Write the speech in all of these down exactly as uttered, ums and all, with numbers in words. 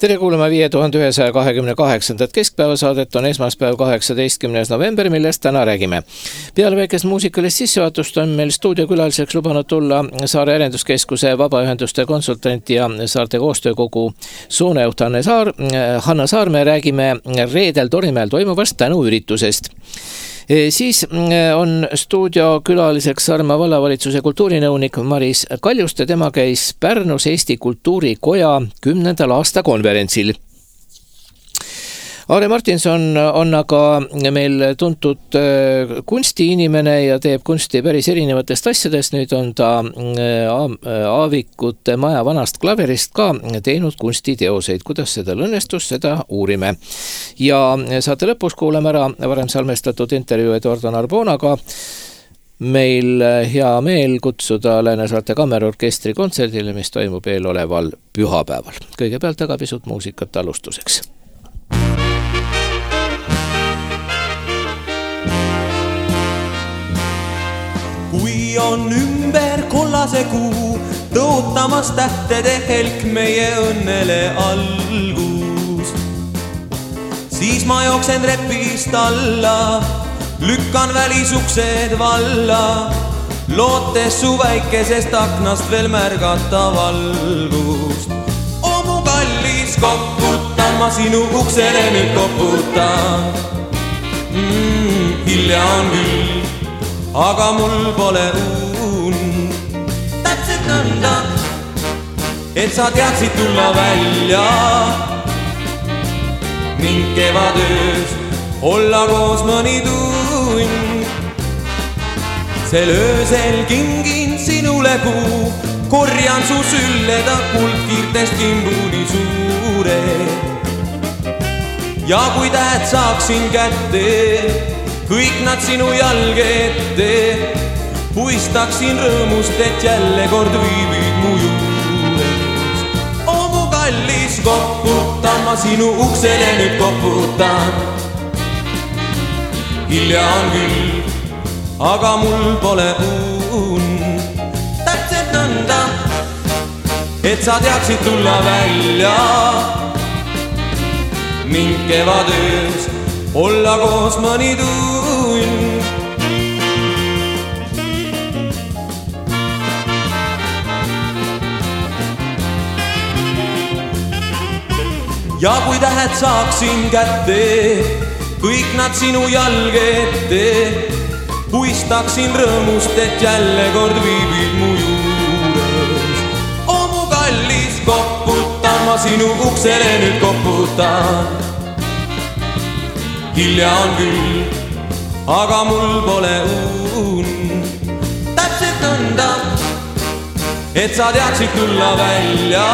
Tere kuulama viie tuhande ühesaja kahekümne kaheksandat keskpäevasaadet on esmaspäev kaheksateistkümnes november, millest täna räägime. Peale väikest muusikalist sissejuhatust on meil stuudiokülaliseks lubanud tulla Saare Arenduskeskuse vabaühenduste konsultant ja Saarte koostöökogu suunajuht Hanne Saar. Hanna Saar, me räägime reedel Torimäel toimuvast tänuüritusest. Siis on stuudiokülaliseks Saaremaa vallavalitsuse kultuurinõunik Maris Kaljuste. Tema käis Pärnus Eesti Kultuurikoja kümnendal aasta konverentsil. Aare Martinson on aga meil tuntud kunstiinimene ja teeb kunsti päris erinevatest asjadest. Nüüd on ta Aavikute maja vanast klaverist ka teinud kunstiteoseid. Kuidas seda õnnestus, seda uurime. Ja saate lõpus kuuleme ära varem salmestatud intervjuu Eduardo Narbonaga. Meil hea meel kutsuda Lääne-Saarte Kammerorkestri kontserdile, mis toimub eeloleval pühapäeval. Kõigepealt aga pisut muusikat alustuseks. Kui on ümber kollase kuu, tõotamas tähtede helk meie õnnele algus. Siis ma jooksen trepist alla, lükkan välisuksed valla, lootes su väikesest aknast veel märgata valgust. O mu kallis, koputan, ma sinu uksele nüüd koputan. Mm, hilja on küll, aga mul pole uun. Täpselt nõnda, et sa teadsid tulla välja ning kevadöös olla koos mõni tund. Sel öösel kingin sinule kuu, korjan su sülleda kuldkiirtest kimbuni suure. Ja kui tähed saaksin kätte, kõik nad sinu jalge ette, puistaksin rõõmust, et jälle kord viibid mu juures. O mu kallis, koputan, ma sinu uksele nüüd koputan. Hilja on küll, aga mul pole uun. Täpselt nõnda, et sa teadsid tulla välja ning kevadöös olla koos mõni tund. Ja kui tähed saaksin kätte, kõik nad sinu jalge ette, puistaksin rõõmust, et jälle kord viibid mu juures. O mu kallis, koputan, ma sinu uksele nüüd koputan. Hilja on küll, aga mul pole uun. Täpselt nõnda, et sa teadsid tulla välja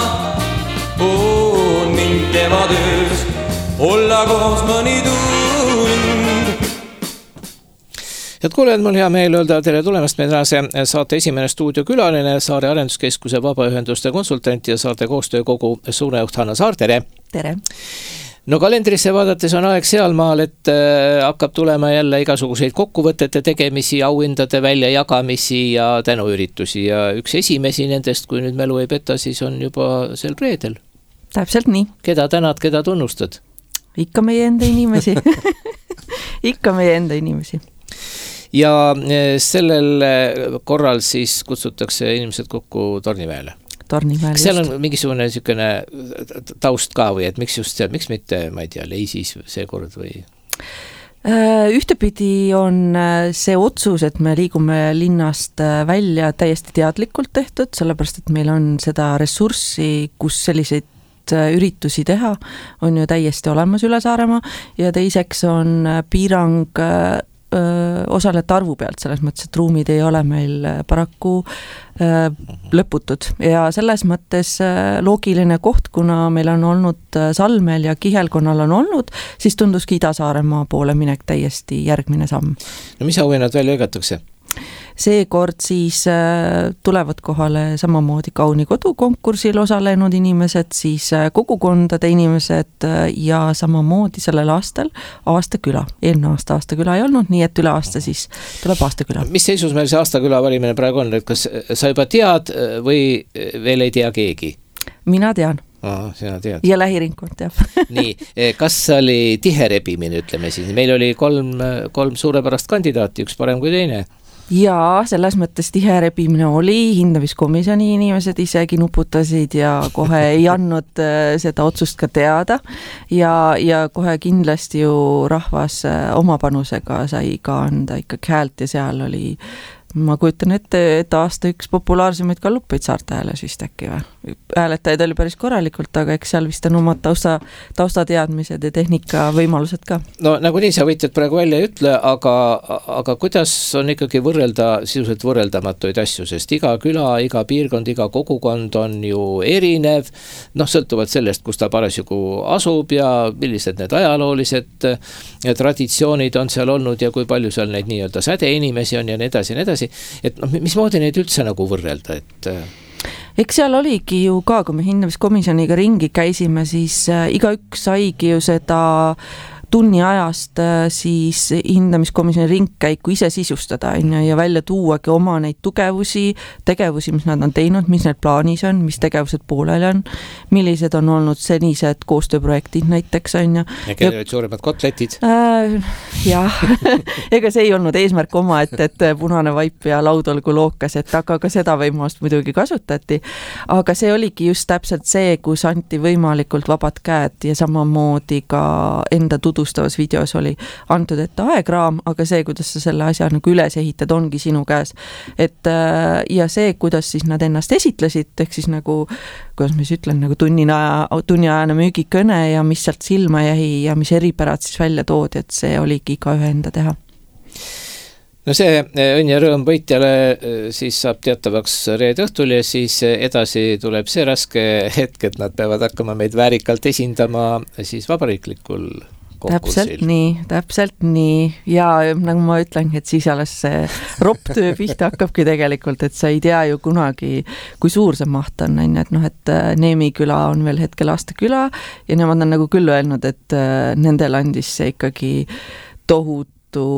oh, ning kevadöös olla koos mõni tund. Head kuulejad, mul hea meel öelda tere tulemast meie tänase saate esimene stuudiokülaline, Saare Arenduskeskuse vabaühenduste konsultant ja Saarte koostöökogu suunajuht Hanna Saar. Tere! Tere! No kalendrisse vaadates on aeg sealmaal, et äh, hakkab tulema jälle igasuguseid kokkuvõtete tegemisi, auhindade väljajagamisi ja tänuüritusi. Ja üks esimesi nendest, kui nüüd mälu ei peta, siis on juba sel reedel. Täpselt nii. Keda tänad, keda tunnustad? Ikka meie enda inimesi. Ikka meie enda inimesi. Ja sellel korral siis kutsutakse inimesed kokku Tornimäele. Tornimäel kas seal on mingisugune niisugune taust ka või, et miks just seal, miks mitte, ma ei tea, Leisis seekord või? Ühtepidi on see otsus, et me liigume linnast välja täiesti teadlikult tehtud, sellepärast, et meil on seda ressurssi, kus selliseid üritusi teha, on ju täiesti olemas üle Saaremaa ja teiseks on piirang öö, osalejate arvu pealt, selles mõttes, et ruumid ei ole meil paraku öö, lõputud ja selles mõttes loogiline koht, kuna meil on olnud Salmel ja Kihelkonnal on olnud, siis tunduski Ida-Saaremaa poole minek täiesti järgmine samm. No mis auhinnad välja jagatakse? Seekord siis tulevad kohale samamoodi Kauni kodu konkursil osalenud inimesed, siis kogukondade inimesed ja samamoodi sellel aastal Aastaküla. Eelmine aasta Aastaküla ei olnud, nii et üle aasta siis tuleb Aastaküla. Mis seisus meil see Aastaküla valimine praegu on, et kas sa juba tead või veel ei tea keegi? Mina tean. Aa, sina tead. Ja lähiringkond, jah. Nii, kas oli tihe rebimine, ütleme siis? Meil oli kolm, kolm suurepärast kandidaati, üks parem kui teine. Jaa, selles mõttes tihe rebimine oli, hindamiskomisjoni inimesed isegi nuputasid ja kohe ei andnud seda otsust ka teada ja, ja kohe kindlasti ju rahvas oma panusega sai ka anda ikkagi häält ja seal oli, ma kujutan ette, et aasta üks populaarsemaid gallupeid Saarte Hääles vist äkki või? Hääletajaid oli päris korralikult, aga eks seal vist on omad tausta, taustateadmised ja tehnika võimalused ka. No nagu nii sa võitjad praegu välja ei ütle, aga, aga kuidas on ikkagi võrrelda, sisuliselt võrreldamatuid asju, sest iga küla, iga piirkond, iga kogukond on ju erinev, noh, sõltuvalt sellest, kus ta parasjagu asub ja millised need ajaloolised traditsioonid on seal olnud ja kui palju seal neid nii-öelda sädeinimesi on ja nii edasi ja nii edasi, et noh, mismoodi neid üldse nagu võrrelda, et eks seal oligi ju ka, kui me hindamiskomisjoniga ringi käisime, siis iga üks saigi ju seda tunni ajast siis hindamiskomisjoni ringkäiku ise sisustada ja välja tuuagi oma neid tugevusi, tegevusi, mis nad on teinud, mis need plaanis on, mis tegevused pooleli on, millised on olnud senised koostööprojektid näiteks on ja. Ja kellel olid suuremad kotletid? Äh, jah, ega see ei olnud eesmärk oma, et, et punane vaip ja laud olgu lookas, et aga ka seda võimalust muidugi kasutati, aga see oligi just täpselt see, kus anti võimalikult vabad käed ja samamoodi ka enda tudu tutvus videos oli antud ette aegraam, aga see, kuidas sa selle asja nagu üles ehitad, ongi sinu käes. Et, ja see, kuidas siis nad ennast esitlesid, ehk siis nagu, kuidas ma siis ütlen, nagu tunnina, tunniajane müügikõne ja mis sealt silma jäi ja mis eripärad siis välja toodi, et see oligi iga ühe enda teha. No see õnn ja rõõm võitjale siis saab teatavaks reede õhtul ja siis edasi tuleb see raske hetk, et nad peavad hakkama meid väärikalt esindama siis vabariiklikul konkursil. Täpselt nii, täpselt nii ja nagu ma ütlengi, et siis alles see ropp töö pihta hakkabki tegelikult, et sa ei tea ju kunagi, kui suur see maht on, et noh, et Neemi küla on veel hetkel aastaküla ja nemad on nagu küll öelnud, et nendel andis see ikkagi tohut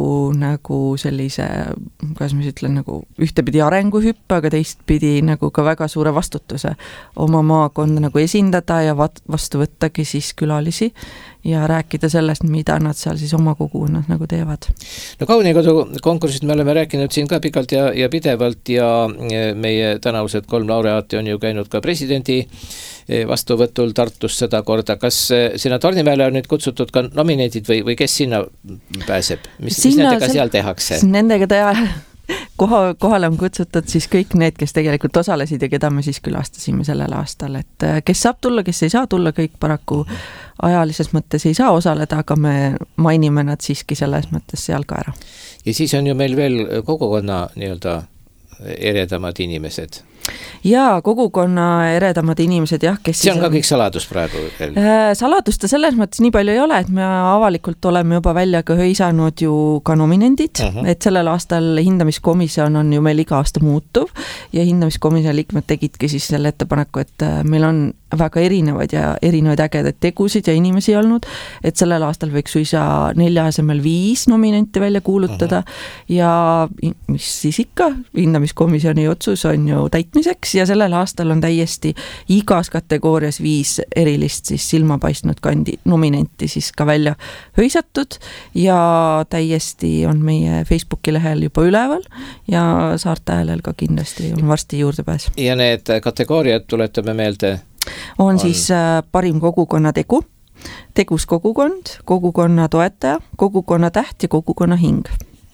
nagu sellise, kuidas ma ütlen, nagu ühtepidi arenguhüppe, aga teistpidi nagu ka väga suure vastutuse oma maakonda nagu esindada ja vastu võttagi siis külalisi ja rääkida sellest, mida nad seal siis oma kogukonnas nagu teevad. No Kaunikodu konkursid me oleme rääkinud siin ka pikalt ja, ja pidevalt ja meie tänavused kolm laureaati on ju käinud ka presidendi vastuvõtul Tartus seda korda. Kas sinna Tornimäele on nüüd kutsutud ka nominendid või, või kes sinna pääseb? Mis, sinna, mis nendega seal, seal tehakse? Nendega teha, koha, kohale on kutsutud siis kõik need, kes tegelikult osalesid ja keda me siis külastasime sellel aastal, et kes saab tulla, kes ei saa tulla, kõik paraku ajalises mõttes ei saa osaleda, aga me mainime nad siiski selles mõttes seal ka ära. Ja siis on ju meil veel kogukonna nii-öelda eredamad inimesed. Jaa, kogukonna eredamad inimesed, jah, kes see on ka kõik saladus praegu veel? Saladust selles mõttes nii palju ei ole, et me avalikult oleme juba välja ka hõisanud ju ka nominendid, uh-huh. et sellel aastal hindamiskomisjon on ju meil iga aasta muutuv ja hindamiskomisjoni liikmed tegidki siis selle ettepaneku, et meil on väga erinevaid ja erinevaid ägedaid tegusid ja inimesi olnud, et sellel aastal võiks suisa nelja asemel viis nominenti välja kuulutada uh-huh. ja mis siis ikka, hindamiskomisjoni otsus on ju täitmiseks ja sellel aastal on täiesti igas kategoorias viis erilist siis silma paistnud kandi nominenti siis ka välja hõisatud ja täiesti on meie Facebooki lehel juba üleval ja Saarte Häälel ka kindlasti on varsti juurdepääs. Ja need kategooriad tuletame meelde? On, on siis parim kogukonna tegu, tegus kogukond, kogukonna toetaja, kogukonna täht ja kogukonna hing.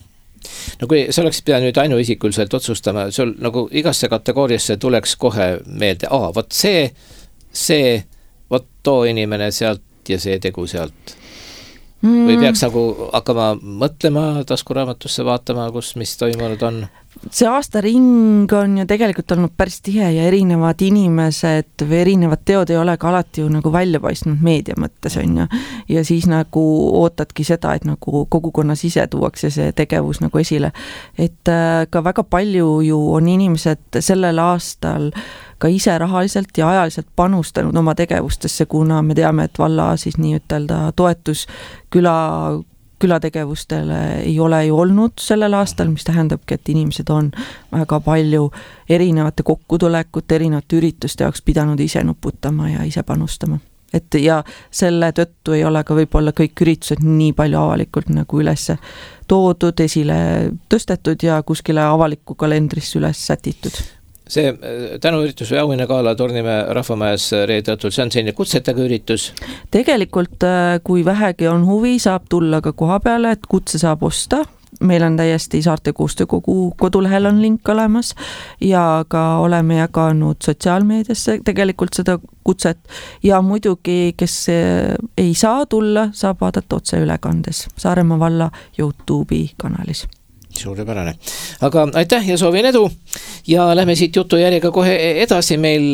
No kui sa oleksid pidanud nüüd ainuisikuliselt otsustama, sul nagu igasse kategooriasse tuleks kohe meelde, aa, võt see, see, võt too inimene sealt ja see tegu sealt. Mm. Või peaks nagu hakkama mõtlema taskuraamatusse vaatama, kus mis toimunud on? See aasta ring on ju tegelikult olnud päris tihe ja erinevad inimesed või erinevad teod ei ole ka alati ju nagu välja paistnud meedia mõttes on ju. Ja siis nagu ootadki seda, et nagu kogukonnas ise tuuakse see tegevus nagu esile. Et ka väga palju ju on inimesed sellel aastal ka ise rahaliselt ja ajaliselt panustanud oma tegevustesse, kuna me teame, et valla siis nii ütelda toetus küla külategevustele ei ole ju olnud sellel aastal, mis tähendabki, et inimesed on väga palju erinevate kokkutulekute, erinevate ürituste jaoks pidanud ise nuputama ja ise panustama. Et ja selle tõttu ei ole ka võib-olla kõik üritused nii palju avalikult nagu üles toodud, esile tõstetud ja kuskile avalikku kalendrisse üles sätitud. See tänuüritus või auhinnagala Tornimäe rahvamajas reede õhtul, see on selline kutsetega üritus? Tegelikult, kui vähegi on huvi, saab tulla ka koha peale, et kutse saab osta. Meil on täiesti Saarte koostöökogu kodulehel on link olemas ja ka oleme jaganud sotsiaalmeediasse tegelikult seda kutset ja muidugi, kes ei saa tulla, saab vaadata otse ülekandes Saaremaa valla YouTube'i kanalis. Suurepärane. Aga aitäh ja soovin edu ja lähme siit jutu järjega kohe edasi. Meil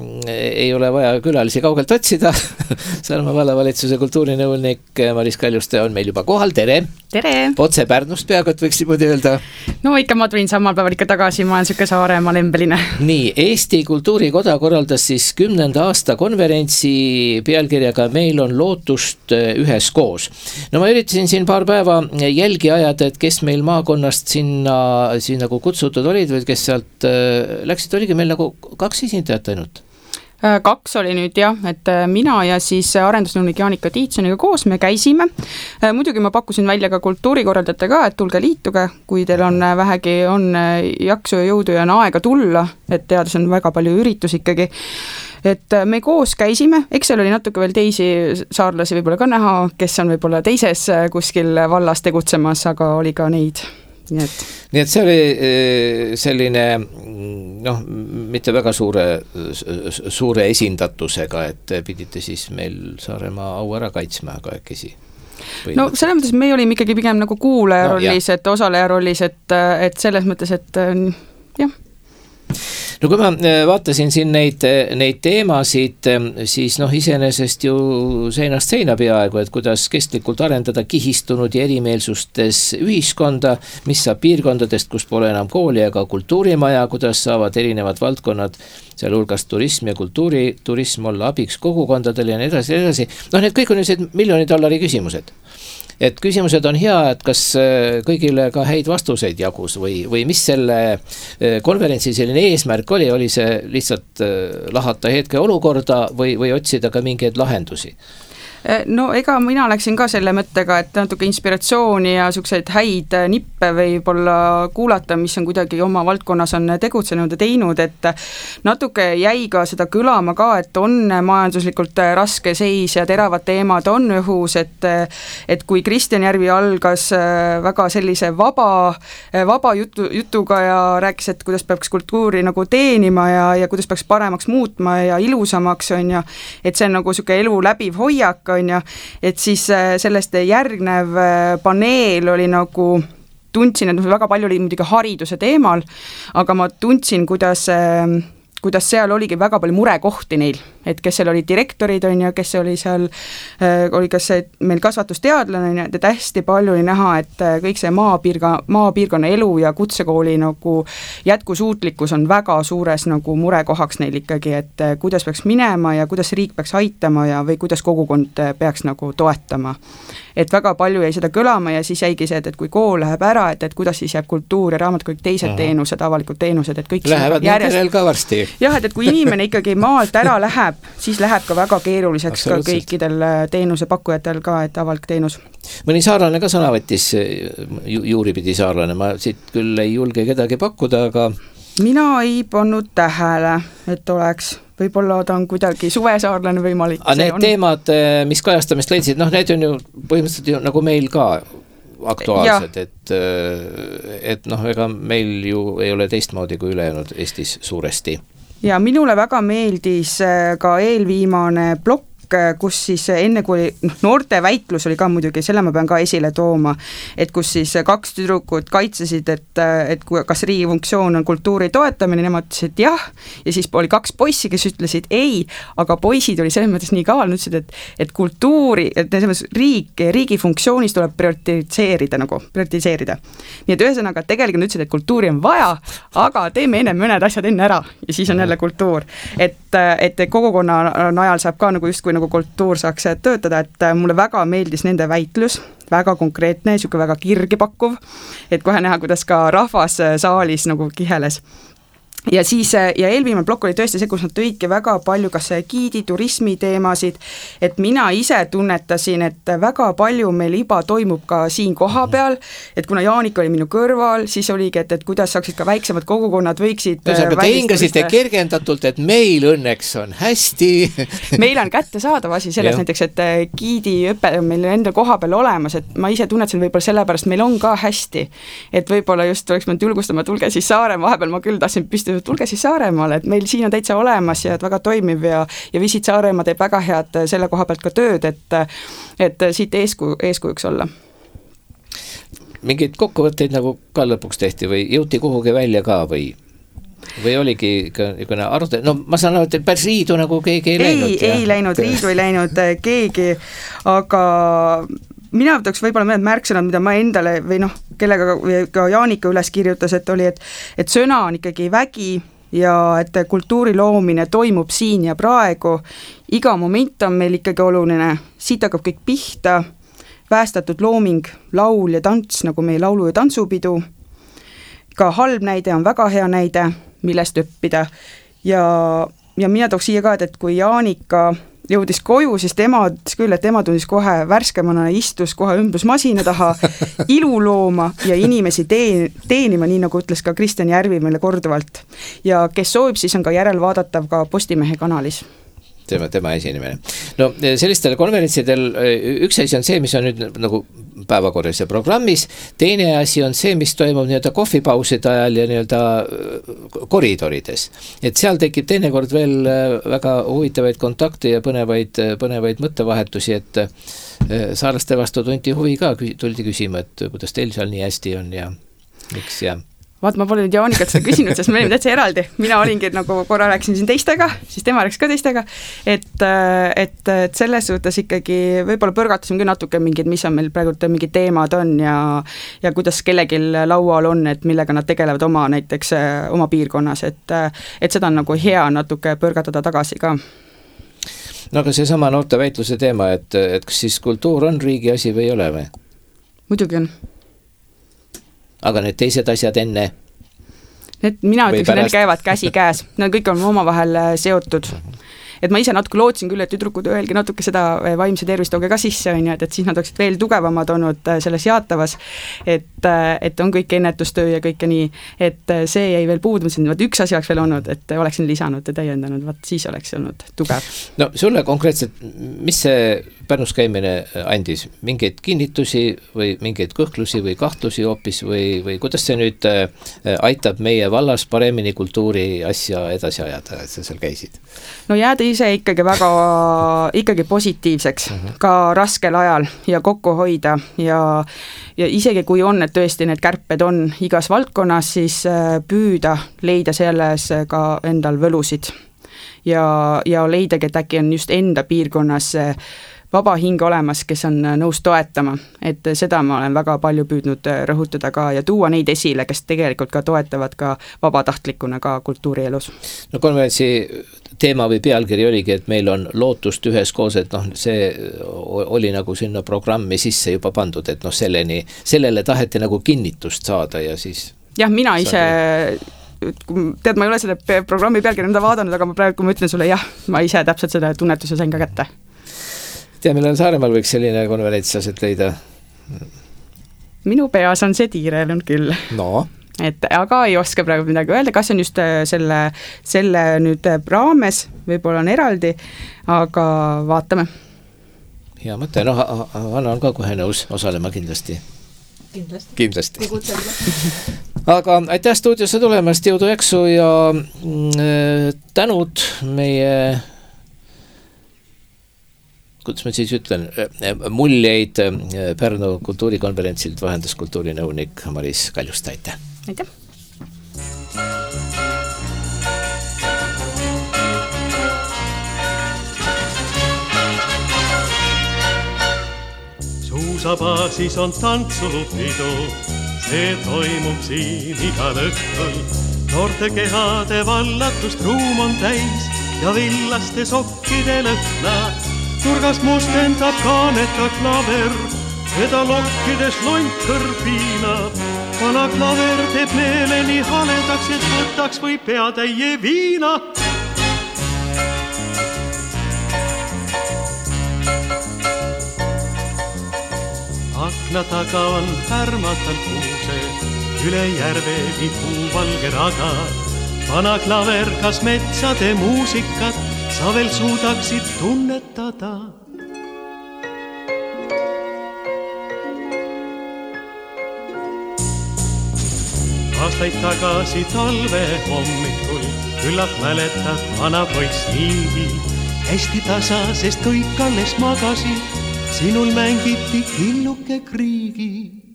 ei ole vaja külalisi kaugelt otsida. Saaremaa vallavalitsuse kultuurinõunik Maris Kaljuste on meil juba kohal. Tere! Tere! Otse Pärnust peaaegu, et võiks niimoodi öelda. No ikka ma tulin samal päeval ikka tagasi, ma olen süke Saaremaa lembeline. Nii, Eesti Kultuurikoda korraldas siis kümnenda aasta konverentsi pealkirjaga Meil on lootust üheskoos. No ma üritasin siin paar päeva jälgi ajada, et kes meil maakonnast sinna, siin nagu kutsutud olid või kes sealt läksid, oligi meil nagu kaks esindajat ainult. Kaks oli nüüd jah, et mina ja siis arendusnõunik Jaanika Tiitsoniga koos me käisime. Muidugi ma pakkusin välja ka kultuurikorraldajate ka, et tulge liituge, kui teil on vähegi on jaksu ja jõudu ja on aega tulla, et teades on väga palju üritus ikkagi. Et me koos käisime, eks seal oli natuke veel teisi saarlasi võib-olla ka näha, kes on võib-olla teises kuskil vallas tegutsemas, aga oli ka neid. Nii et, Nii et see oli selline noh, mitte väga suure, suure esindatusega, et pidite siis meil Saaremaa au ära kaitsma, aga äkki no selles mõttes me olime ikkagi pigem nagu kuulaja no, rollis, et osaleja rollis, et, et selles mõttes, et jah. No kui ma vaatasin siin neid, neid teemasid, siis noh, iseenesest ju seinast seina peaaegu, et kuidas kestlikult arendada kihistunud ja erimeelsustes ühiskonda, mis saab piirkondadest, kus pole enam kooli ega kultuurimaja, kuidas saavad erinevad valdkonnad, seal hulgas turism ja kultuuri, turism olla abiks kogukondadele ja nii edasi, edasi. Noh, need kõik on sellised miljoni dollari küsimused. Et küsimused on hea, et kas kõigile ka häid vastuseid jagus või, või mis selle konverentsi selline eesmärk oli, oli see lihtsalt lahata hetke olukorda või, või otsida ka mingeid lahendusi? No ega mina läksin ka selle mõttega, et natuke inspiratsiooni ja sukseid häid nippe võib-olla kuulata, mis on kuidagi oma valdkonnas on tegutsenud ja teinud, et natuke jäi ka seda kõlama ka, et on majanduslikult raske seis ja teravad teemad on õhus, et, et kui Kristjan Järvi algas väga sellise vaba, vaba jutu, jutuga ja rääkis, et kuidas peaks kultuuri nagu teenima ja, ja kuidas peaks paremaks muutma ja ilusamaks on ja, et see on nagu suke elu läbiv hoiak, on ja, et siis sellest järgnev paneel oli nagu, tundsin, et väga palju oli muidugi hariduse teemal, aga ma tundsin, kuidas, kuidas seal oligi väga palju murekohti neil, et kes seal oli direktorid on ja kes oli seal, oli kas see meil kasvatusteadlane, et hästi palju oli näha, et kõik see maapiirga, maapiirkonna elu ja kutsekooli nagu jätkusuutlikkus on väga suures nagu murekohaks neil ikkagi, et kuidas peaks minema ja kuidas riik peaks aitama ja või kuidas kogukond peaks nagu toetama. Et väga palju jäi seda kõlama ja siis jäigi see, et kui kool läheb ära, et, et kuidas siis jääb kultuur ja raamat kõik teised Aha. teenused, avalikud teenused, et kõik lähevad järjest... ka varsti. Jah, et, et kui inimene ikkagi maalt ära läheb, siis läheb ka väga keeruliseks ka kõikidel teenusepakkujatel ka, et avalik teenus. Mõni saarlane ka sõna võttis, ju, juuripidi saarlane, ma siit küll ei julge kedagi pakkuda, aga... Mina ei pannud tähele, et oleks... Võib-olla ta on kuidagi suvesaarlane võimalik. Aga need on... teemad, mis kajastamist leidsid, noh, need on ju põhimõtteliselt ju nagu meil ka aktuaalsed, et, et noh, ega meil ju ei ole teistmoodi kui ülejäänud Eestis suuresti. Ja minule väga meeldis ka eelviimane plokk, kus siis enne kui no, noorte väitlus oli ka muidugi, selle ma pean ka esile tooma, et kus siis kaks tüdrukut kaitsesid, et, et kui, kas riigi funktsioon on kultuuri toetamine, nemad ütlesid jah, ja siis oli kaks poissi, kes ütlesid ei, aga poisid oli selles mõttes nii kaval, ütlesid, et, et kultuuri, et riik, riigi funktsioonis tuleb prioritiseerida nagu, prioritiseerida. Nii et ühesõnaga, tegelikult ütlesid, et kultuuri on vaja, aga teeme enne mõned asjad enne ära ja siis on jälle kultuur. Et, et kogukonna najal saab ka nagu just kui nagu kultuur saaks töötada, et mulle väga meeldis nende väitlus, väga konkreetne, niisugune väga kirgipakkuv, et kohe näha, kuidas ka rahvas saalis nagu kiheles. Ja siis, ja eelviimane plokk oli tõesti see, kus nad tõidki väga palju kas giidi, turismi teemasid, et mina ise tunnetasin, et väga palju meil iba toimub ka siin koha peal, et kuna Jaanika oli minu kõrval, siis oligi, et, et kuidas saaksid ka väiksemad kogukonnad võiksid no, te hingasite kergendatult, et meil õnneks on hästi. Meil on kättesaadav asi selles näiteks, et giidi õpe on meil enda koha peal olemas, et ma ise tunnetasin võib-olla sellepärast, meil on ka hästi, et võib-olla just oleks mõnd julgustama, tulge siis Saare, vahepeal ma küll tahtsin püsti tulge siis Saaremaale, et meil siin on täitsa olemas ja väga toimiv ja, ja Visit Saaremaa teeb väga head selle koha pealt ka tööd, et, et siit eesku, eeskujuks olla. Mingeid kokkuvõtteid nagu ka lõpuks tehti või jõuti kuhugi välja ka või? Või oligi ikka arvata, no ma saan aru, et päris riidu nagu keegi ei, ei läinud. Ei, ei läinud, riidu ei läinud keegi, aga mina võtaks võib-olla mõned märksõnad, mida ma endale või noh, kellega ka Jaanika üles kirjutas, et oli, et, et sõna on ikkagi vägi ja et kultuuri loomine toimub siin ja praegu, iga moment on meil ikkagi oluline, siit hakkab kõik pihta, päästatud looming, laul ja tants, nagu meie laulu- ja tantsupidu, ka halb näide on väga hea näide, millest õppida ja, ja mina tooks siia ka, et, et kui Jaanika jõudis koju, siis tema ütles küll, et tema tundis kohe värskemana, istus kohe ümbrusmasina taha ilu looma ja inimesi teen, teenima, nii nagu ütles ka Kristjan Järvi meile korduvalt. Ja kes soovib, siis on ka järelvaadatav ka Postimehe kanalis. Tema, tema esinemine. No sellistel konverentsidel üks asi on see, mis on nüüd nagu päevakorras ja programmis, teine asi on see, mis toimub nii-öelda kohvipauside ajal ja nii-öelda koridorides. Et seal tekib teinekord veel väga huvitavaid kontakte ja põnevaid, põnevaid mõttevahetusi, et saarlaste vastu tunti huvi ka, tuldi küsima, et kuidas teil seal nii hästi on ja miks ja vaat ma pole nüüd Jaanikat seda küsinud, sest me olime täitsa eraldi. Mina olingi nagu korra rääksin siin teistega, siis tema rääks ka teistega, et, et, et selles suhtes ikkagi võib-olla põrgatasime küll natuke mingid, mis on meil praegu mingid teemad on ja, ja kuidas kellegi laual on, et millega nad tegelevad oma näiteks oma piirkonnas, et, et seda on nagu hea natuke põrgatada tagasi ka. No aga see sama noorte väitluse teema, et, et kas siis kultuur on riigi asi või ei ole või? Muidugi on. Aga need teised asjad enne? Need, mina ütleks, neil käivad käsi käes. Need kõik on omavahel seotud. Et ma ise natuke lootsin küll, et tüdrukud öelgi natuke seda vaimse tervist ka sisse, et, et siis nad oleksid veel tugevamad olnud selles jaatavas, et, et on kõik ennetustöö ja kõike nii, et see jäi veel puudu, et üks asi oleks veel olnud, et oleksin lisanud ja täiendanud, vaat siis oleks olnud tugev. No sulle konkreetselt, mis see Pärnus käimine andis? Mingeid kinnitusi või mingeid kõhklusi või kahtlusi hoopis või, või kuidas see nüüd aitab meie vallas paremini kultuuri asja edasi ajada, et sa seal käisid? No jääda ise ikkagi väga ikkagi positiivseks uh-huh. ka raskel ajal ja kokku hoida ja, ja isegi kui on, et tõesti need kärped on igas valdkonnas, siis püüda leida selles ka endal võlusid ja, ja leidagi, et äkki on just enda piirkonnas vaba hing olemas, kes on nõus toetama, et seda ma olen väga palju püüdnud rõhutada ka ja tuua neid esile, kes tegelikult ka toetavad ka vabatahtlikuna ka kultuurielus. No konverentsi teema või pealkiri oligi, et meil on lootust üheskoos, et noh, see oli nagu sinna programmi sisse juba pandud, et noh, selleni, sellele taheti nagu kinnitust saada ja siis... Jah, mina ise... tead, ma ei ole selle programmi pealkiri enda vaadanud, aga ma praegu, kui ma ütlen sulle jah, ma ise täpselt seda tunnetuse sain ka kätte. Tea, millal Saaremaal võiks selline konverents aset leida? Minu peas on see tiirelunud küll. No. Et, aga ei oska praegu midagi öelda, kas on just selle, selle nüüd raames, võib-olla on eraldi, aga vaatame. Hea mõte, noh, Anna on ka kohe nõus osalema kindlasti. Kindlasti. Kindlasti. Aga aitäh stuudiosse tulemast, jõudu jaksu ja tänud meie... kuidas ma siis ütlen, muljeid Pärnu kultuurikonverentsilt vahendas kultuurinõunik Maris Kaljuste, aitäh! Aitäh! Suusabaasis on tantsupidu, see toimub siin igal õhtul. Noorte kehade vallatust ruum on täis ja villaste sokkide lõhna. nurgas mustendab kaaneta klaver, keda lokkides lontkõr piinab. Vana klaver teeb meeleni haledaks, et võtaks või peatäie viina. Akna taga on härmatal kuuse, üle järve vipuu valge raga. Vana klaver, kas metsade muusikat sa veel suudaksid tunnetada? Aastaid tagasi talve hommikul küllap mäletad vana poiss niigi. Hästi tasa, sest kõik alles magasid, sinul mängiti killuke kriigi.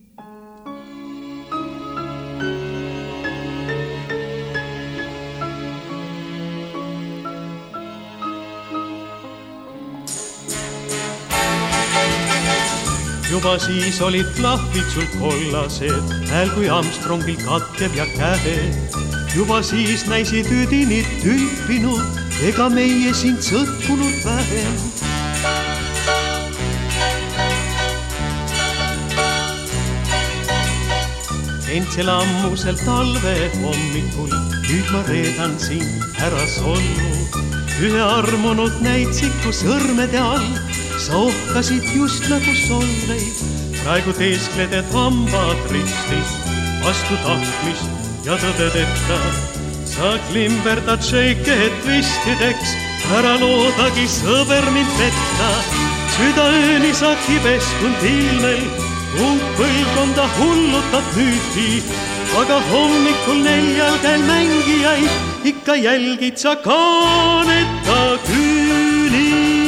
Juba siis olid klahvid sul kollased, hääl kui Armstrongil katkev ja kähe. Juba siis näisid üdinid tülpinud, ega meie sind sõtkunud vähem. Ent sel ammusel talve hommikul, nüüd ma reedan sind ära sollu. Ühe armunud näitsiku sõrmede all, sa ohkasid just nagu solveid. Praegu teeskled, et hambad ristis, vastu tahtmist ja tõdedeta. Sa klimberdad šeikehed tvistideks, ära loodagi sõber mind petta. Südaööni sa kibeskund ilmel, uut põlvkonda hullutab müüti. Aga hommikul neljal käel mängijaid, ikka jälgid sa kaaneta küüli.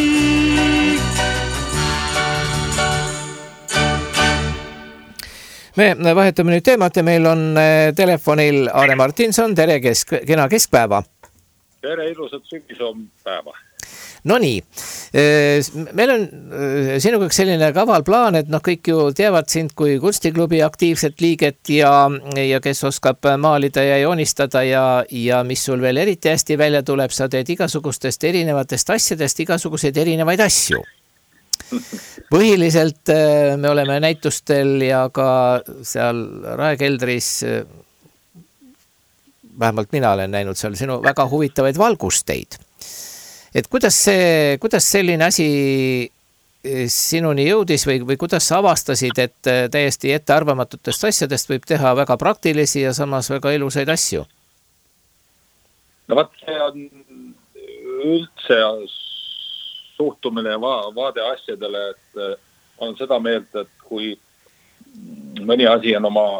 Me vahetame nüüd teemat ja meil on telefonil Aare Martinson. Tere, kesk, kena keskpäeva. Tere, ilusat sügisom päeva. No nii, meil on sinuga selline kaval plaan, et noh, kõik ju teavad sind kui kunstiklubi aktiivset liiget ja, ja kes oskab maalida ja joonistada ja, ja mis sul veel eriti hästi välja tuleb, sa teed igasugustest erinevatest asjadest igasuguseid erinevaid asju. Põhiliselt me oleme näitustel ja ka seal Raekeldris, vähemalt mina olen näinud seal sinu väga huvitavaid valgusteid. Et kuidas, see, kuidas selline asi sinuni jõudis või, või kuidas sa avastasid, et täiesti ettearvamatutest asjadest võib teha väga praktilisi ja samas väga ilusaid asju? No vaat, see on üldse suhtumine ja vaade asjadele, et on seda meelt, et kui mõni asi on oma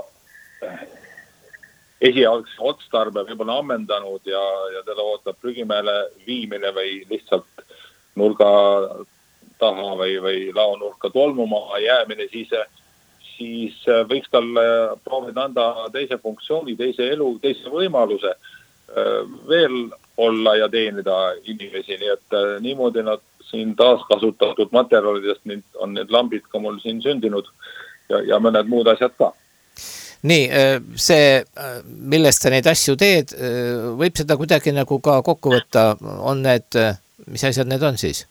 esialgse otstarbe võib-olla ammendanud ja, ja teda ootab prügimäele viimine või lihtsalt nurga taha või, või laonurka tolmuma jäämine, siis, siis võiks talle proovida anda teise funktsiooni, teise elu, teise võimaluse veel olla ja teenida inimesi. Nii et niimoodi nad siin taaskasutatud materjalidest on need lambid ka mul siin sündinud ja, ja mõned muud asjad ka. Nii, see, millest sa neid asju teed, võib seda kuidagi nagu ka kokku võtta, on need, mis asjad need on siis?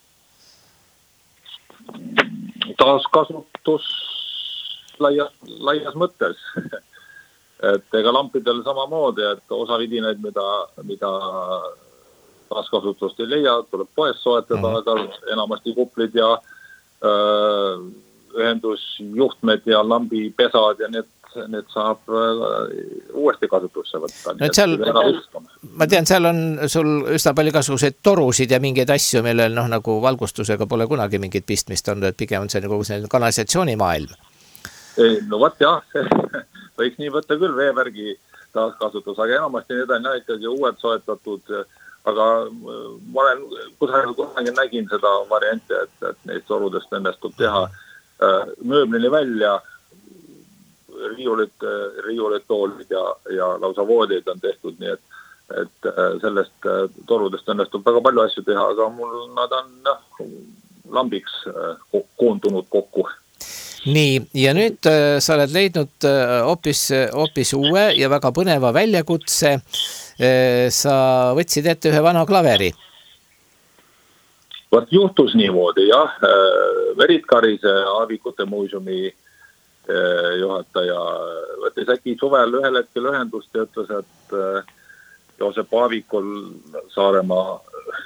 Taaskasutus laias, laias mõttes. Et ega lampidel samamoodi, et osa vidinaid, mida, mida taaskasutust ei leia, tuleb poes soetada, mm. aga enamasti kuplid ja öö, ühendusjuhtmed ja lambipesad ja need need saab uuesti kasutusse võtta. No, seal, ma tean, seal on sul üsna palju kasvuseid torusid ja mingeid asju, millel noh, nagu valgustusega pole kunagi mingit pistmist olnud, et pigem on see nagu selline kanalisatsioonimaailm. No vaat jah, võiks nii võtta küll veevärgi taaskasutus, aga enamasti need on ikkagi uued soetatud, aga ma olen kusagil nägin seda varianti, et, et neist torudest õnnestub teha mööblini välja, riiulid, riiulid toolid ja, ja lausa voodid on tehtud, nii et, et sellest torudest õnnestub väga palju asju teha, aga mul nad on noh, lambiks koondunud kokku. Nii, ja nüüd äh, sa oled leidnud hoopis, hoopis uue ja väga põneva väljakutse. Äh, sa võtsid ette ühe vana klaveri. Vot juhtus niimoodi, jah, Merit Karise Aavikute muuseumi juhataja võttis äkki suvel ühel hetkel ühendust ja ütles, et Joosep Aavikul Saaremaa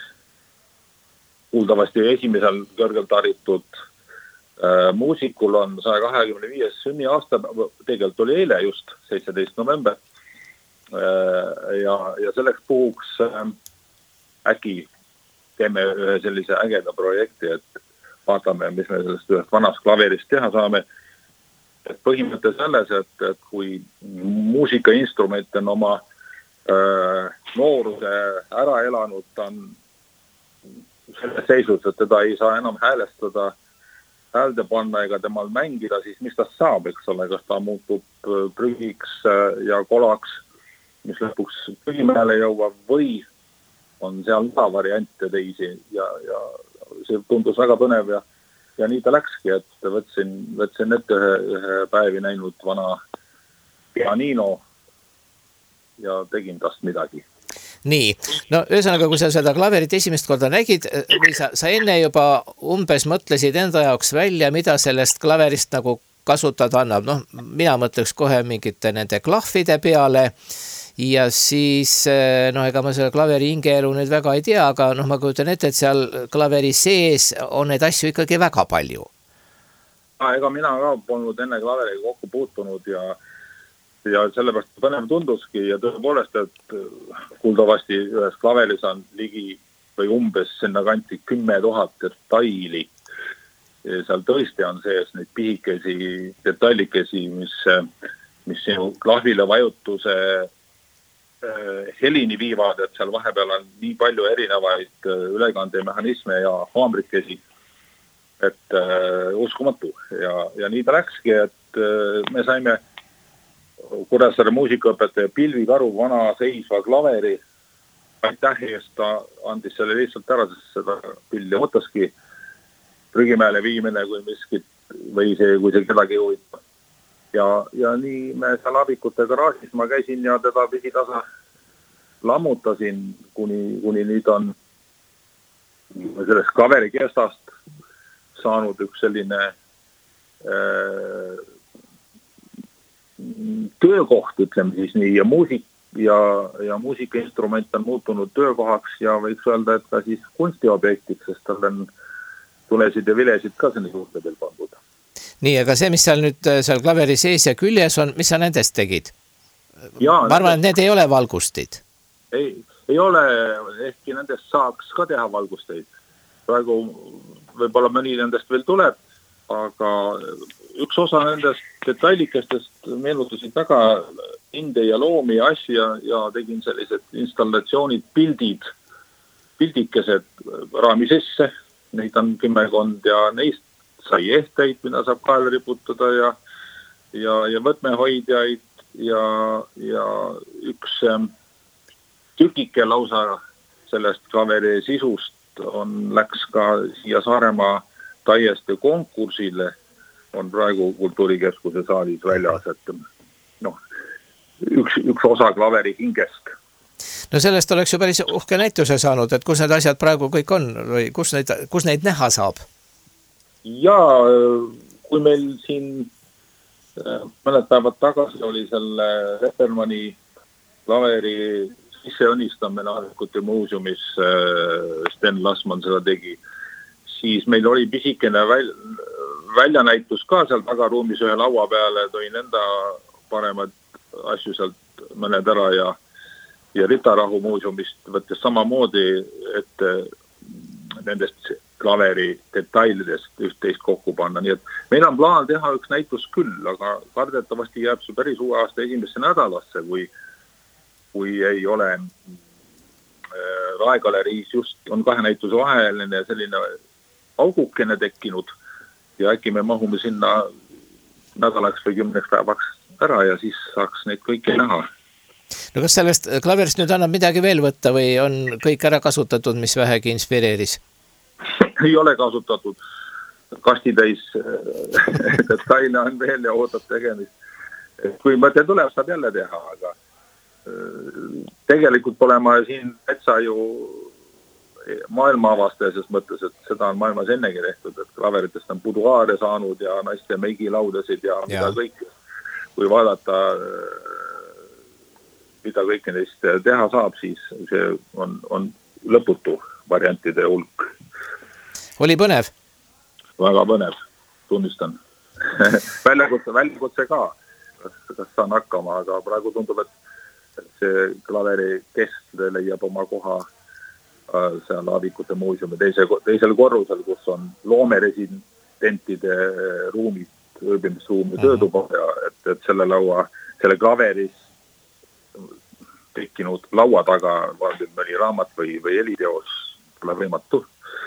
kuuldavasti esimesel kõrgelt haritud muusikul on saja kahekümne viies sünni aasta, tegelikult oli eile just, seitseteist november. Ja, ja selleks puhuks äkki teeme ühe sellise ägeda projekti, et vaatame, mis me sellest ühest vanast klaverist teha saame. Et põhimõte selles, et, et kui muusikainstrument on oma äh, nooruse ära elanud, ta on selles seisus, et teda ei saa enam häälestada, häälde panna ega temal mängida, siis mis ta saab, eks ole, kas ta muutub prügiks ja kolaks, mis lõpuks prügimäele jõuab või on seal ka variante teisi ja, ja see tundus väga põnev ja Ja nii ta läkski, et võtsin, võtsin ette ühe, ühe päevi näinud vana pianino ja tegin tast midagi. Nii, no ühesõnaga, kui sa seda klaverit esimest korda nägid, või sa, sa enne juba umbes mõtlesid enda jaoks välja, mida sellest klaverist nagu kasutada annab. Noh, mina mõtleks kohe mingite nende klahvide peale ja siis, noh, ega ma selle klaveri hingeelu nüüd väga ei tea, aga noh, ma kujutan ette, et seal klaveri sees on neid asju ikkagi väga palju. Ja, ega mina ka polnud enne klaveriga kokku puutunud ja, ja sellepärast põnev tunduski ja tõepoolest, et kuuldavasti ühes klaveris on ligi või umbes sinna kanti kümme tuhat detaili. Ja seal tõesti on sees neid pihikesi detailikesi, mis, mis sinu klahvile vajutuse helini viivad, et seal vahepeal on nii palju erinevaid ülekandemehhanisme ja haamrikesi, et uh, uskumatu. Ja, ja nii ta läkski, et uh, me saime Kuressaare muusikaõpetaja Pilvi Karu vana seisva klaveri. Aitäh eest, ta andis selle lihtsalt ära, sest seda pilli mõttaski prügimäele viimine kui miskit või see, kui see kedagi huvitab. Ja, ja nii me seal Aavikute garaažis ma käisin ja teda pisitasa lammutasin, kuni, kuni nüüd on sellest klaveri kestast saanud üks selline äh, töökoht, ütleme siis nii, ja, muusik, ja, ja muusikainstrument on muutunud töökohaks ja võiks öelda, et ka siis kunstiobjektiks, sest tal on tulesid ja vilesid ka sinne juurde veel pandud. Nii, aga see, mis seal nüüd seal klaveri sees ja küljes on, mis sa nendest tegid? Ja, ma arvan, et need ei ole valgustid. Ei, ei ole, ehkki nendest saaks ka teha valgusteid. Praegu võib-olla mõni nendest veel tuleb, aga üks osa nendest detailikestest meenutasid väga inde ja loomi ja asja ja tegin sellised installatsioonid, pildid, pildikesed raami sisse. Neid on kümmekond ja neist sai ehteid, mida saab kaela riputada ja, ja, ja võtmehoidjaid ja, ja üks ähm, tükike lausa sellest klaveri sisust on, läks ka siia Saaremaa Taieste konkursile, on praegu Kultuurikeskuse saalis väljas, et noh, üks, üks osa klaveri hingest. No sellest oleks ju päris uhke näituse saanud, et kus need asjad praegu kõik on või kus neid, kus neid näha saab? Ja kui meil siin mõned päevad tagasi oli selle Repermanni klaveri sisseõnistamine Aavikute muuseumis, Sten Lasman seda tegi, siis meil oli pisikene väl, väljanäitus ka seal tagaruumis ühe laua peale, tõin enda paremad asju sealt mõned ära ja, ja Ritarahu muuseumist võttes samamoodi, et nendest klaveri detailidest üht-teist kokku panna. Nii et meil on plaan teha üks näitus küll, aga kardetavasti jääb see päris uue aasta esimesse nädalasse, kui, kui ei ole äh, Raegaleriis just on kahe näituse vaheline selline augukene tekkinud ja äkki me mahume sinna nädalaks või kümneks päevaks ära ja siis saaks neid kõiki näha. No kas sellest klaverist nüüd annab midagi veel võtta või on kõik ära kasutatud, mis vähegi inspireeris? Ei ole kasutatud. Kastitäis detaile on veel ja ootab tegemist. Kui mõte tuleb, saab jälle teha, aga tegelikult pole ma siin täitsa ju maailma avastaja, sest mõttes, et seda on maailmas ennegi tehtud, et klaveritest on buduaare saanud ja naiste meigilaudasid ja, ja mida kõik, kui vaadata, mida kõike neist teha saab, siis see on, on lõputu variantide hulk. Oli põnev? Väga põnev, tunnistan. väljakutse, väljakutse ka, kas, kas saan hakkama, aga praegu tundub, et see klaveri kest leiab oma koha seal Aavikute muuseumi teise, teisel korrusel, kus on loomeresidentide ruumid, õõbimisruum ja töötuba ja et, et selle laua, selle klaveris tekkinud laua taga mõni raamat või, või heliteos pole võimatu.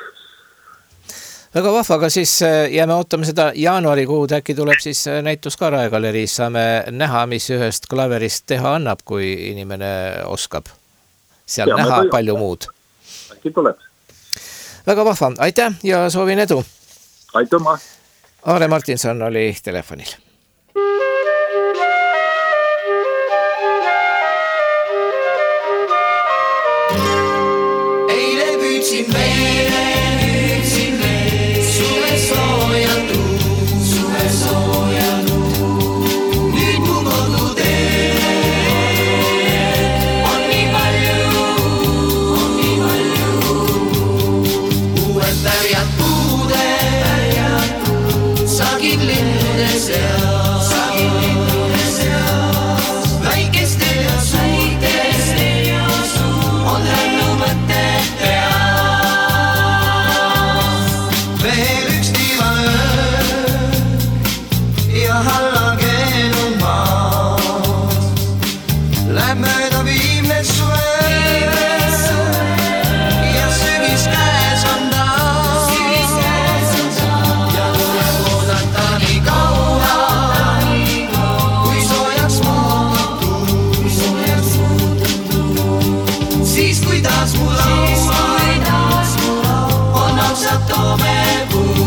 Väga vahva, aga siis jääme ootame seda jaanuarikuud, äkki tuleb siis näitus ka Rae galeriis, saame näha, mis ühest klaverist teha annab, kui inimene oskab seal ja näha palju muud. Äkki tuleb. Väga vahva, aitäh ja soovin edu. Aitüma. Aare Martinson oli telefonil. Eile püüdsin meile suve sooja tuu, suve sooja tuu. Nüüd mu kodutee on nii palju, on nii palju. Uued pärjad puude, sagid linnude seas, väikeste ja suurte on rännu mõtted peas. Veel üks tiivaöö ja hallageen on maas. Läheb mööda viimne suve ja sügis käes on taas. Ja tuleb oodata nii kaua, kui soojaks muututud. Siis kui taas mu laua on ausad toomepuu.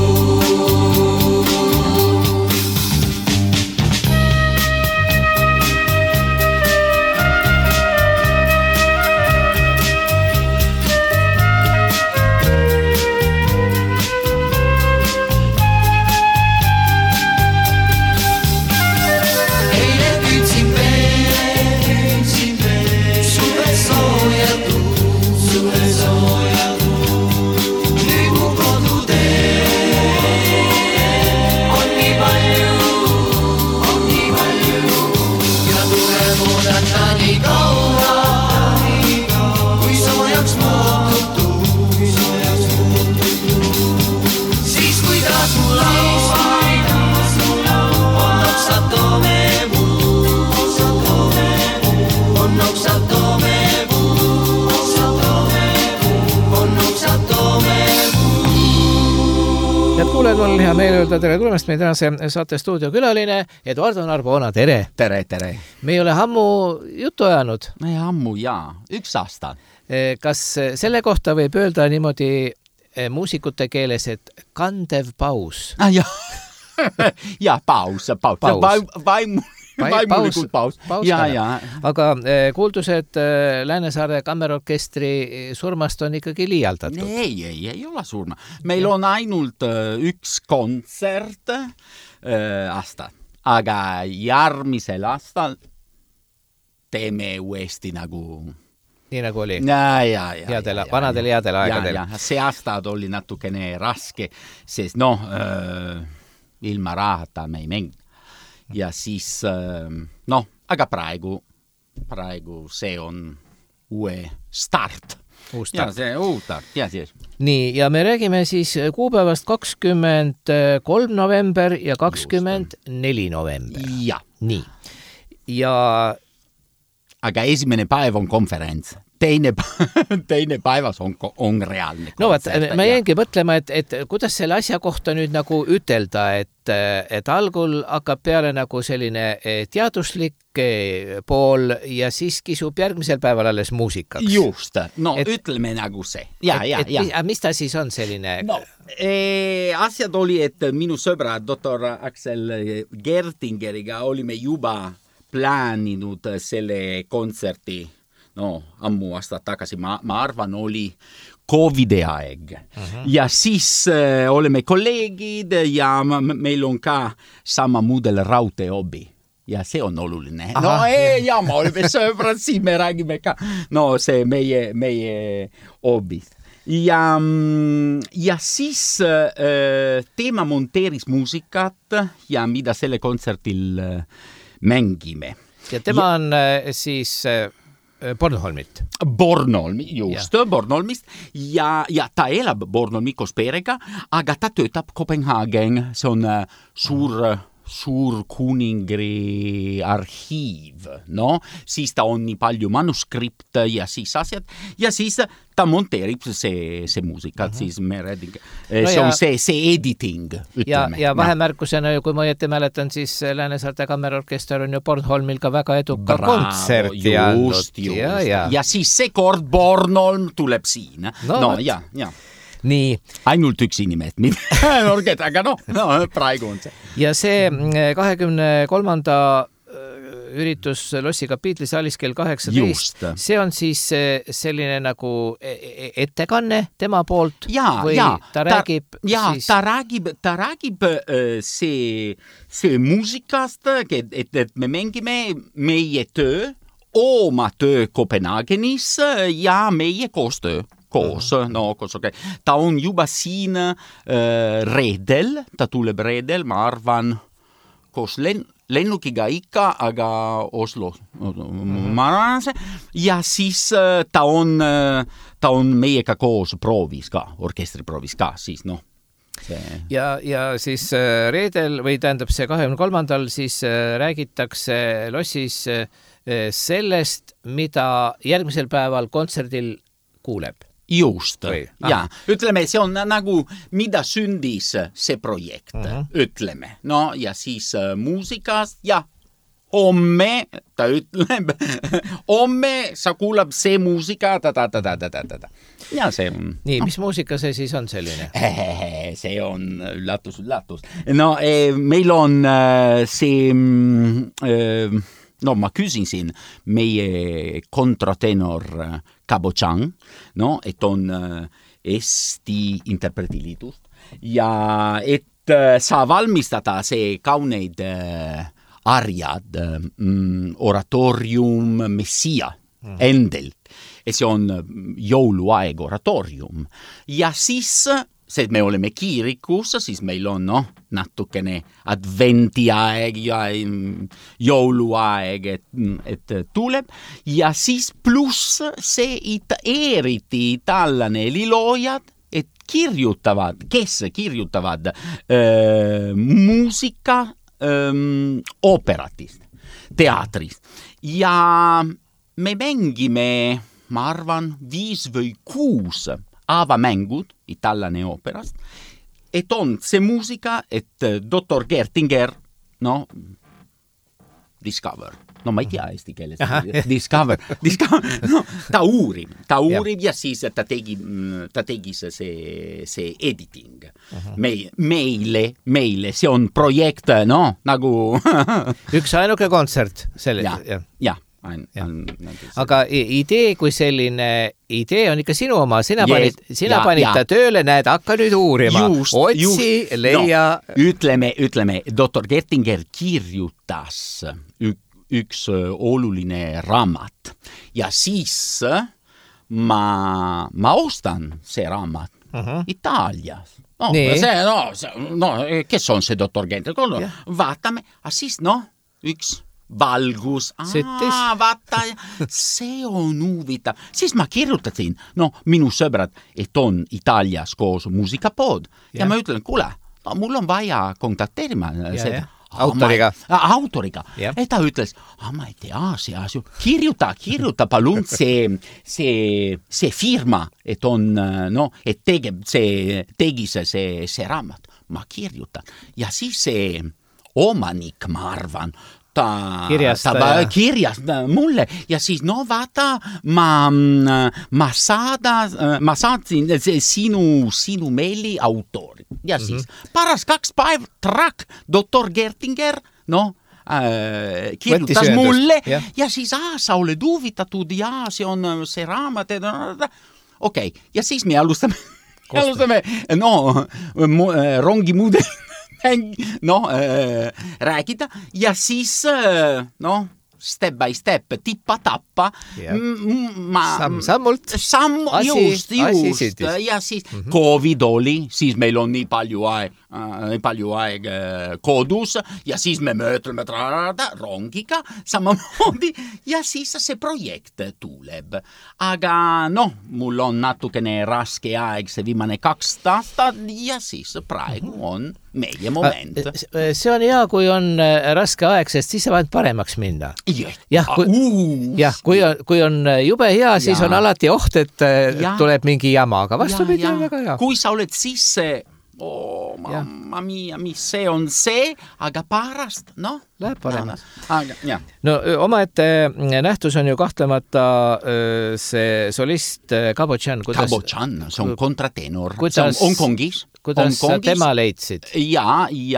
Eile püüdsin veel, suve sooja tuu, suve sooja tuu. Nüüd mu kodutee on nii palju, on nii palju. Ja tuleb oodata nii kaua, kui soojaks muututud. Siis kui taas mu laua on oksad toomepuu, on oksad toomepuu, on oksad toomepuu. Head kuulajad, mul on hea meel öelda tere tulemast meie tänase saate stuudiokülaline Eduardo Narbona, tere! Tere, tere! Me ei ole ammu juttu ajanud. Ja ammu jaa, üks aasta. Kas selle kohta võib öelda niimoodi muusikute keeles, et kandev paus? Ah, jah, ja paus, paus, Paus. Vaim, vaim, vaimulikult paus. paus Ja, kandev. ja. Aga eh, kuuldused eh, Läänesaare kammerorkestri surmast on ikkagi liialdatud. Ei, ei, ei ole surma. Meil on ainult äh, üks kontsert äh, aasta, aga järgmisel aastal teeme uuesti nagu... Nii nagu oli. Ja, ja, ja, Headel, ja, vanadel ja, headel aegadel. Ja, ja. See aasta oli natukene raske, sest noh, äh, ilma rahata me ei mängi. Ja siis, äh, noh, aga praegu, praegu see on uue start. Uus Ja, start. see uus start, ja siis. Nii, ja me räägime siis kuupäevast kakskümmend kolm november ja kakskümmend neli november. Ja. Nii. Ja Aga esimene päev on konferents. Teine, teine päevas on, on reaalne kontsert. no vaat, ma jäingi mõtlema, et, et kuidas selle asja kohta nüüd nagu ütelda, et, et algul hakkab peale nagu selline teaduslik pool ja siis kisub järgmisel päeval alles muusikaks. Just, no Et- ütleme nagu see. Ja, ja, et, ja. et, mis ta siis on selline? No, eh, asjad oli, et minu sõbra doktor Aksel Gertingeriga olime juba plaaninud selle kontserti, no ammu aastat tagasi, ma, ma arvan oli Covidi aeg uh-huh. ja siis äh, oleme kolleegid ja meil on ka sama mudel raudteehobi ja see on oluline. Aha, no ei, ja me oleme sõbrad, siin me räägime ka, no see meie, meie hobis. Ja, ja siis äh, teema monteeris muusikat ja mida selle kontsertil äh, mängime. Ja tema ja, on äh, siis... Äh... Bornholmit. Bornholmi, just, ja. Bornholmist ja, ja ta elab Bornholmi koos perega, aga ta töötab Kopenhagen, see on suur, suur kuningri arhiiv, no, siis ta on nii palju manuskripte ja siis asjad ja siis ta monteerib see, see muusikat, uh-huh. siis me räägime, no see ja, on see, see editing, ütleme. Ja, ja vahemärkusena, kui ma õieti mäletan, siis Läänesaarte kammerorkester on ju Bornholmil ka väga eduka Bravo, kontserti andnud. Just, just. Ja, ja. ja siis see kord Bornholm tuleb siin. No, no ja, ja. Nii. Ainult üks inimest, aga no, no, praegu on see. Ja see kahekümne kolmanda üritus Lossi kapiitlis alis kell kaheksateist. See on siis selline nagu ettekanne tema poolt ja, või ja, ta räägib ta, ja, siis... ta räägib, ta räägib see, see muusikast, et, et, et me mängime meie töö, oma töö Kopenhagenis ja meie koostöö. Koos, no, koos, okay. Ta on juba siin äh, reedel, ta tuleb reedel, ma arvan, koos len- lennukiga ikka, aga Oslo. Mm-hmm. Ma arvan see. Ja siis äh, ta, on, äh, ta on meiega koos proovis ka, orkestriproovis ka, siis noh. See... Ja, ja siis äh, reedel või tähendab see kahekümne kolmandal siis äh, räägitakse Lossis äh, sellest, mida järgmisel päeval kontserdil kuuleb. Just, ja ütleme, see on nagu, mida sündis see projekt, uh-huh. ütleme, no ja siis äh, muusikast ja homme, ta ütleb, homme sa kuulab see muusika, ta, ta, ta, ta, ta, ta, ta. Ja see on... Nii, mis muusika see siis on selline? See on üllatus, üllatus. No eh, meil on äh, see... Äh, no ma küsin siin meie kontratenor Kabo Chang, no, et on Eesti interpretiliidust ja et saa valmistada see kauneid arjad, mm, oratorium Messia mm. endelt. Ja see on jouluaeg oratorium. Ja siis... see, et me oleme kiirikus, siis meil on no, natukene adventiaeg ja jõuluaeg, et, et tuleb. Ja siis pluss see ita, eriti itallane liloojad, et kirjutavad, kes kirjutavad äh, muusika äh, ooperatist, teatrist. Ja me mängime, ma arvan, viis või kuus avamängud itallane ooperast, et on see muusika, et doktor Gertinger, no, discover, no ma ei tea eesti keeles, discover, discover, no, ta uurib, ta uurib ja, ja siis ta tegi, ta tegi see, see editing. Uh-huh. Me, meile, meile, see on projekt, no, nagu... üks ainuke kontsert selle, ja, ja. ja. Aga idee kui selline idee on ikka sinu oma, sina panid, yes, sina ja, panid ja. Ta tööle, näed, hakka nüüd uurima, just, otsi, just, leia no, ütleme, ütleme, doktor Gertinger kirjutas ük, üks oluline raamat ja siis ma, ma ostan see raamat uh-huh. Itaalias. No, see, no, see, no, kes on see doktor Gertinger? Yeah. Vaatame, aga siis no, üks valgus, aa, vaata, see on huvitav. Siis ma kirjutasin, no, minu sõbrad, et on Itaalias koos muusikapood. Ja, ja ma ütlen, kuule, mul on vaja kontakteerima seda. Autoriga. Ma, autoriga. Ja. Et ta ütles, ah, ma ei tea, see asju. Kirjuta, kirjuta, palun see, see, see firma, et on, no, et tege, see, tegi see, see, see raamat. Ma kirjutan. Ja siis see omanik, ma arvan, ta kirjasta kirjas mulle ja siis no vaata ma, ma saada, ma saatsin sinu, sinu meili autori ja siis mm-hmm. paras kaks päev trak doktor Gertinger no äh, kirjutas mulle ja. Ja siis ah, sa oled huvitatud ja see on see raamat okei okay. Ja siis me alustame, alustame no, rongi muudel no, äh, räägida ja siis no, step by step, tippa-tappa. Yeah. Samm-sammult. Samm, asi, just, just. Ja siis mm-hmm. Covid oli, siis meil on nii palju aeg, äh, palju aeg äh, kodus ja siis me möötleme trarada, rongiga samamoodi ja siis see projekt tuleb. Aga noh, mul on natukene raske aeg see viimane kaks aastat ja siis praegu on meie moment. See on hea, kui on raske aeg, sest siis saab paremaks minna. Jah, kui, uh, jah, kui, on, kui on jube hea, siis ja. On alati oht, et ja. Tuleb mingi jama, aga vastupidi on väga hea. Kui sa oled sisse, oh, mamma mia, mis see on see, aga pärast, noh, läheb paremaks. Aga, ja. No omaette nähtus on ju kahtlemata see solist Gabo Chan. Kuidas, Gabo Chan, see on kontratenor. Kuidas, see on Hongkongis. Kuidas sa tema leidsid? Ja, ja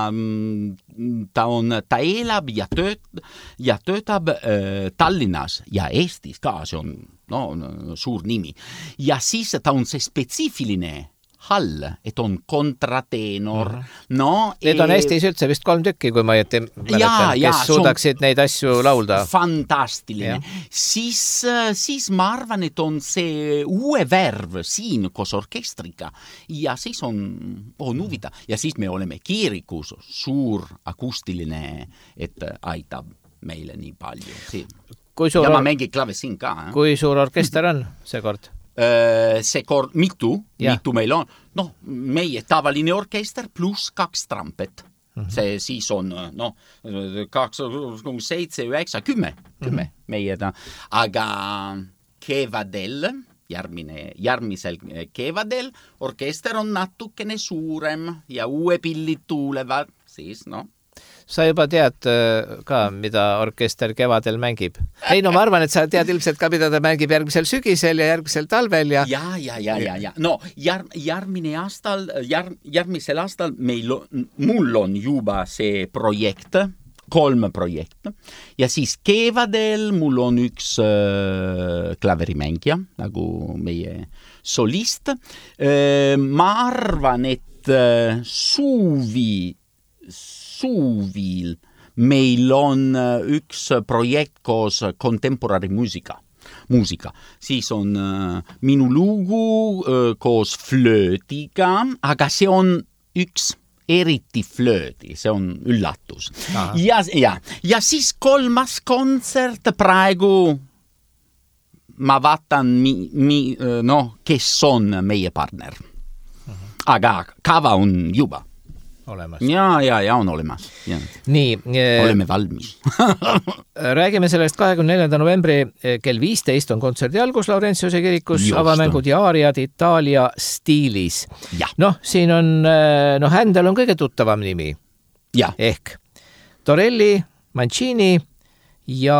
ta on, ta elab ja, tööt, ja töötab äh, Tallinnas ja Eestis ka, see on no, suur nimi. Ja siis ta on see spetsiifiline hall, et on kontratenor. Mm-hmm. No, Need on Eestis üldse vist kolm tükki, kui ma jätti mäletan, ja, ja, kes suudaksid neid asju laulda. Fantastiline. Siis, siis ma arvan, et on see uue värv siin koos orkestriga ja siis on, on huvita. Ja siis me oleme kiirikus suur akustiline, et aitab meile nii palju. Kui suur, ja ma mängin klavesin ka. Eh? Kui suur orkester on see kord? See kord mitu, ja. mitu meil on. No, meie tavaline orkester pluss kaks trampet. Mm-hmm. See siis on no, kaks, seitse, üheksa, kümme, kümme mm-hmm. meie ta. Aga kevadel, järgmine, järgmisel kevadel orkester on natukene suurem ja uue pillid tulevad, siis no. Sa juba tead ka, mida orkester kevadel mängib. Ei, no ma arvan, et sa tead ilmselt ka, mida ta mängib järgmisel sügisel ja järgmisel talvel. Ja, ja, ja, ja, ja, ja. No, jär, järgmine aastal, jär, järgmisel aastal meil on, mul on juba see projekt, kolm projekt. Ja siis kevadel mul on üks äh, klaverimängija, nagu meie solist. Äh, ma arvan, et äh, suvi suvil meil on üks projekt koos contemporary muusika. muusika. Siis on äh, minu lugu äh, koos flöötiga, aga see on üks eriti flööti, see on üllatus. Ja, ja, ja siis kolmas kontsert praegu ma vaatan, mi, mi, no, kes on meie partner. Aga kava on juba. Olemas. Ja, ja, ja on olemas. Ja. Nii. Oleme valmis. Räägime sellest kahekümne neljanda novembri kell viisteist on kontserdi algus Laurentiuse kirikus, Just. avamängud ja aariad Itaalia stiilis. Ja. Noh, siin on, noh, Händel on kõige tuttavam nimi. Ja. Ehk Torelli, Mancini ja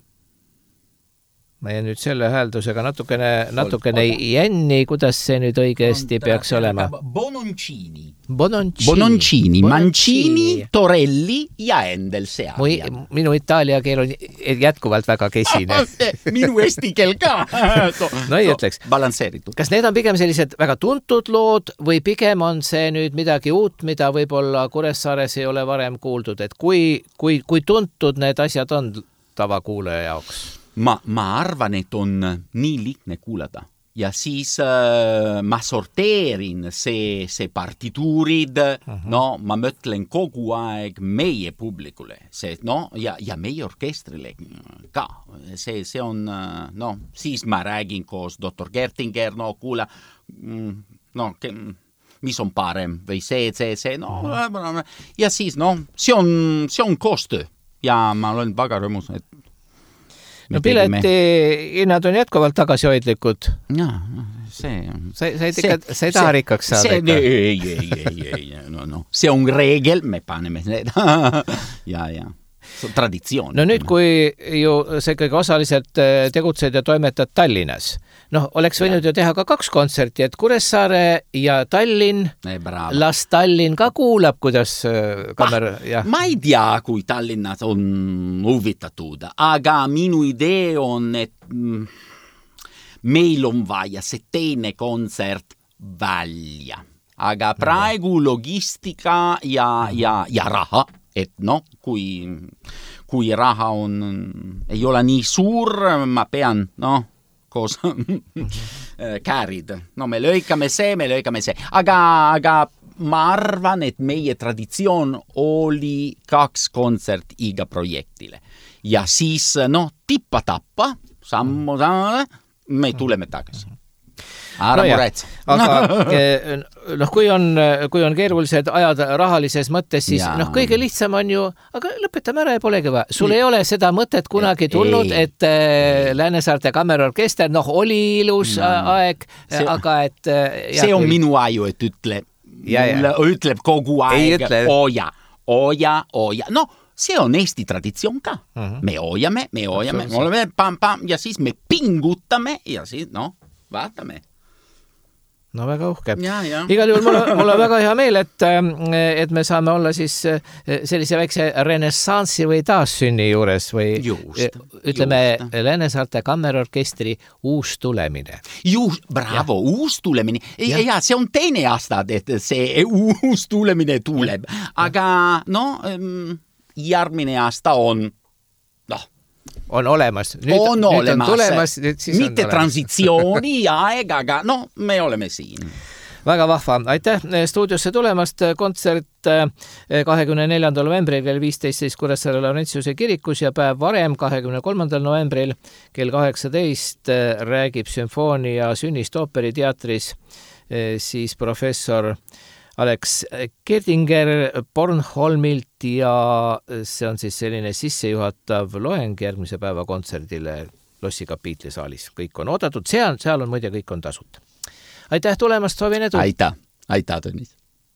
ma jään nüüd selle hääldusega natukene, natukene jänni, kuidas see nüüd õigesti peaks olema. Bononcini. Bononcini. Bononcini, Mancini, Torelli ja Händel seal. Mui, minu itaalia keel on jätkuvalt väga kesine. Minu eesti keel ka. No ei ütleks. Balansseeritud. Kas need on pigem sellised väga tuntud lood või pigem on see nüüd midagi uut, mida võib-olla Kuressaares ei ole varem kuuldud, et kui, kui, kui tuntud need asjad on tavakuulaja jaoks? Ma, ma arvan, et on nii lihtne kuulata. Ja siis äh, ma sorteerin see, see partituurid, uh-huh. no ma mõtlen kogu aeg meie publikule, see, no, ja, ja meie orkestrile ka. See, see on, no, siis ma räägin koos doktor Gertinger, no kuule, no, mis on parem või see, see, see, no, uh-huh. ja siis, no, see on, see on koostöö ja ma olen väga rõõmus, et no pileti hinnad on jätkuvalt tagasihoidlikud. Ja, see on... Sa, sa, ikka, sa ei taha rikkaks saada see, ikka? Ei, ei, ei, ei, no, no. See on reegel, me paneme seda. ja, ja. See on traditsioon. No nüüd, kui ju see kõige osaliselt tegutsed ja toimetad Tallinnas, noh, oleks võinud ja. ju teha ka kaks kontserti, et Kuressaare ja Tallinn, ei, las Tallinn ka kuulab, kuidas kamer... Ma, ja. ma ei tea, kui Tallinnas on huvitatud, aga minu idee on, et meil on vaja see teine kontsert välja. Aga praegu logistika ja, ja, ja raha, et no, kui, kui raha on, ei ole nii suur, ma pean, no, koos käärid. No me lõikame see, me lõikame see. Aga, aga ma arvan, et meie traditsioon oli kaks kontsert iga projektile. Ja siis, no, tippa-tappa, sammu, me tuleme tagasi. Ära no muret. Aga noh, kui on, kui on keerulised ajad rahalises mõttes, siis ja. noh, kõige lihtsam on ju, aga lõpetame ära ja polegi vaja. Sul ei ole seda mõtet kunagi tulnud, ei, et ei. Läänesaarte Kammerorkester, noh, oli ilus no. aeg, see, aga et... Ja, see on kui... minu aju, et ütle, ja, ja. ütleb kogu aeg, oja, oja, oja, no, see on Eesti traditsioon ka. Uh-huh. Me ojame, me ojame, me oleme pam, pam, ja siis me pingutame ja siis, no, vaatame. No väga uhke. Ja, ja. Igal juhul mul, mul on väga hea meel, et, et me saame olla siis sellise väikse renessansi või taassünni juures või just, ütleme just. Läänesaarte Kammerorkestri uus tulemine. Just, bravo, ja. uus tulemine. Ja. ja, see on teine aasta, et see uus tulemine tuleb. Aga no, järgmine aasta on noh, on olemas. Nüüd on, nüüd olemas. on tulemas. Mitte transitsiooni aeg, aga no, me oleme siin. Väga vahva. Aitäh stuudiosse tulemast. Kontsert kahekümne neljandal novembril kell viisteist siis Kuressaare Laurentiuse kirikus ja päev varem kahekümne kolmandal novembril kell kaheksateist räägib sümfoonia Sünnist ooperiteatris siis professor Alex Kerdinger Bornholmilt ja see on siis selline sissejuhatav loeng järgmise päeva kontserdile Lossi kapiitli saalis. Kõik on oodatud, seal, seal on muide kõik on tasuta. Aitäh tulemast, soovin edu! Aitäh, aitäh Tõnis!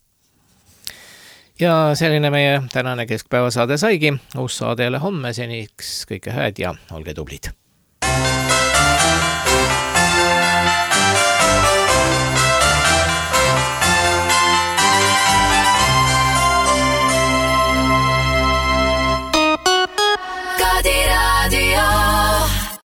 Ja selline meie tänane keskpäevasaade saigi. Uus saade jälle homme, seniks kõike hääd ja olge tublid!